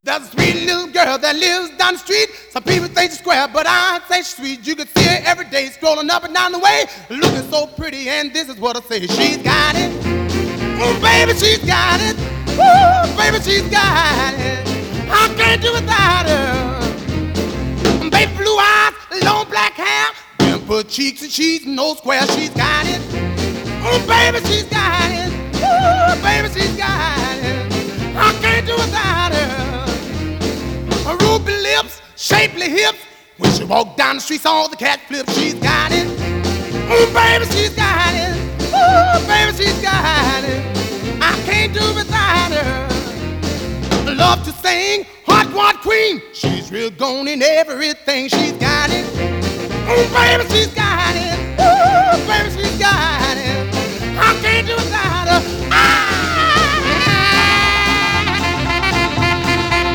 There's a sweet little girl that lives down the street. Some people think she's square, but I think she's sweet. You can see her every day strolling up and down the way, looking so pretty, and this is what I say. She's got it. Oh, baby, she's got it. Ooh, baby, she's got it. I can't do without her. Baby, blue eyes, long black hair, dimple cheeks and she's no square. She's got it. Oh, baby, she's got it. Ooh, baby, she's got it. I can't do without her. Her ruby lips, shapely hips. When she walk down the streets, all the cats flip. She's got it. Oh, baby, she's got it. Oh, baby, she's got it. I can't do without her. Love to sing, hot queen. She's real gone in everything. She's got it. Oh, baby, she's got it. Oh, baby, she's got it. I can't do without her.